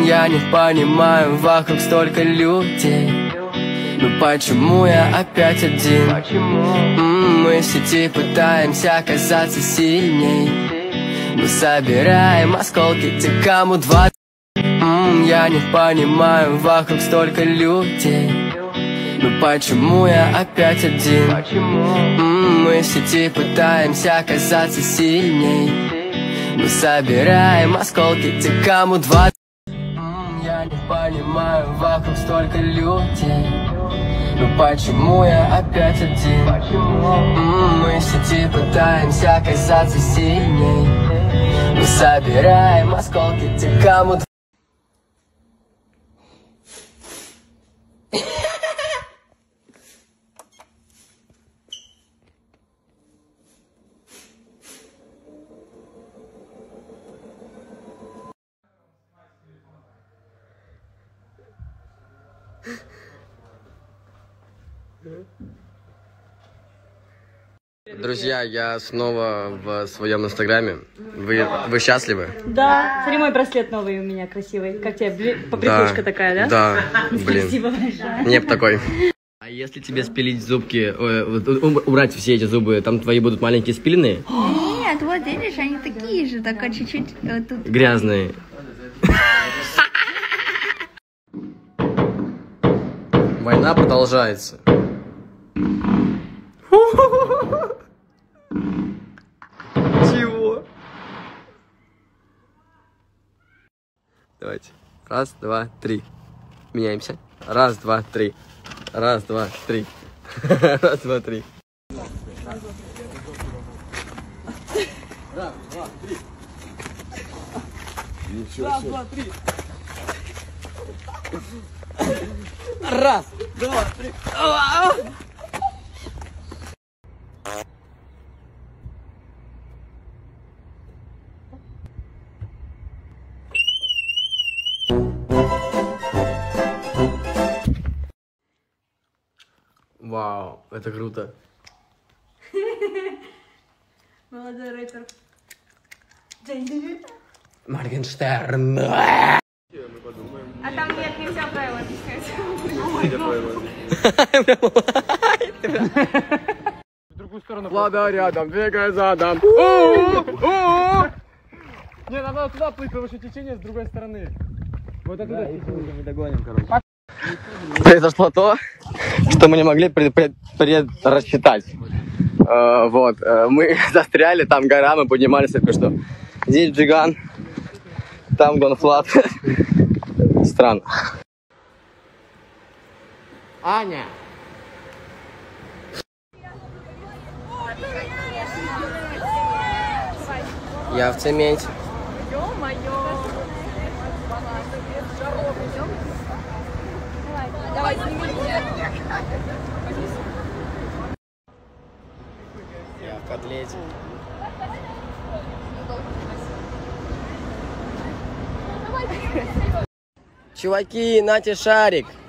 Я не понимаю, вокруг столько людей. Ну почему я опять один? Мы в сети пытаемся казаться сильней. Мы собираем осколки, те, кому 20. Я не понимаю, вокруг столько людей. Ну почему я опять один? Мы в сети пытаемся казаться сильней. Мы собираем осколки, те, кому 20. Я не понимаю, вокруг столько людей. Ну почему я опять один? Мы в сети пытаемся казаться сильней. Мы собираем осколки, те, кому 20. Друзья, я снова в своем инстаграме. Вы счастливы? Да. Смотри, мой браслет новый у меня красивый. Как тебе? Побрякушка такая, да? Да, блин. Спасибо большое. Нет такой. А если тебе спилить зубки, убрать все эти зубы, там твои будут маленькие спиленные? Нет, вот видишь, они такие же, только чуть-чуть тут. Грязные. Война продолжается. Чего? Давайте. Раз, два, три. Меняемся. Раз, два, три. Раз, два, три. Раз, два, три. Раз, два, три. Раз, два, три. Раз, два, три. Вау, это круто. Молодой рэпер. Моргенштерн. А там нет, нельзя правила объяснять. В другую сторону. Влада рядом, двигай задом. Не, нам надо туда плыть, повыше течение с другой стороны. Вот оттуда Мы догоним, короче. Произошло то, что мы не могли рассчитать. Вот, мы застряли, там гора, мы поднимались только что. Здесь Джиган, там Гонфлат. Странно. Аня. Я в цементе. Давай, сними меня. Я в котлете. Чуваки, нате шарик.